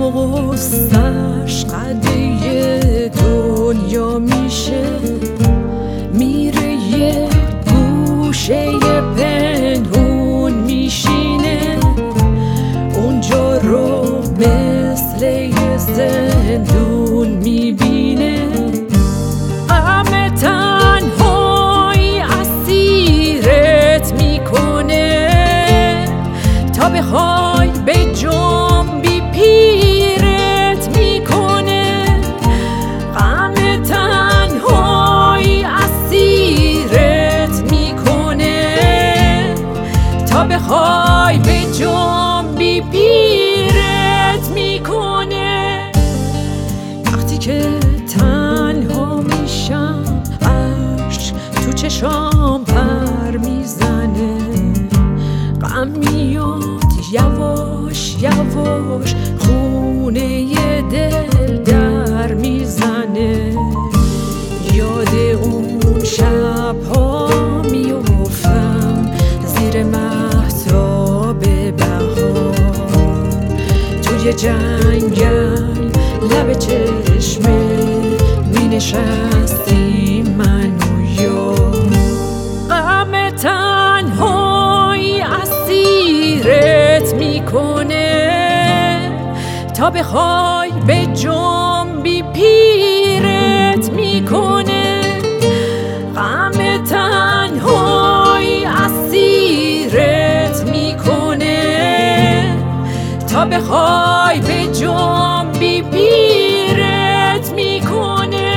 غصه‌اش قده دنیا میشه، میره یه گوشه پنهون میشینه، اونجا رو مثل یه زندون میبینه. غم تنهایی اسیرت میکنه تا بخوای به جنبی پیرت میکنه. غم تنهایی اسیرت میکنه تا بخوای به جنبی پیرت میکنه. وقتی که تنها میشم اشک تو چشام پر میزنه، غم میاد یواش یواش خونه دل در میزنه. یاد اون شبها میافتم زیر مهتاب بهار، توی جنگل لب چشمه می نشستیم من و یار. غم تنهایی اسیرت میکنه تا بخوای به جنبی پیرت میکنه. غم تنهایی اسیرت میکنه تا بخوای به جنبی پیرت میکنه.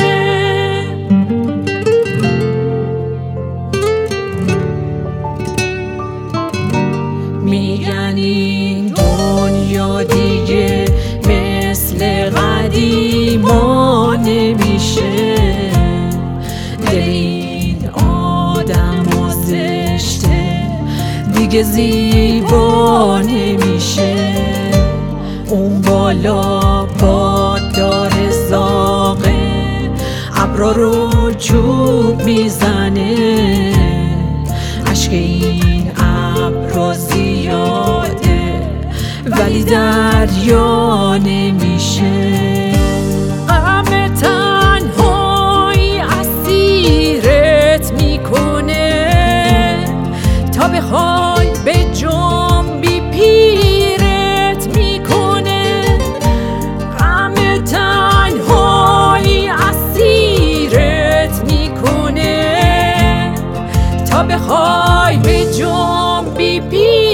میگن این دنیا دیگه مثل قدیما نمیشه، دل این آدم زشته دیگه زیبا نمیشه. اون بالا باد داره زاغه، ابرا رو چوب میزنه، اشک این ابرا زیاده ولی دریا نمیشه. غم تنهایی اسیرت میکنه تا بخوای به جنبی پیرت میکنه. غم تنهایی اسیرت میکنه تا بخوای به جنبی پیرت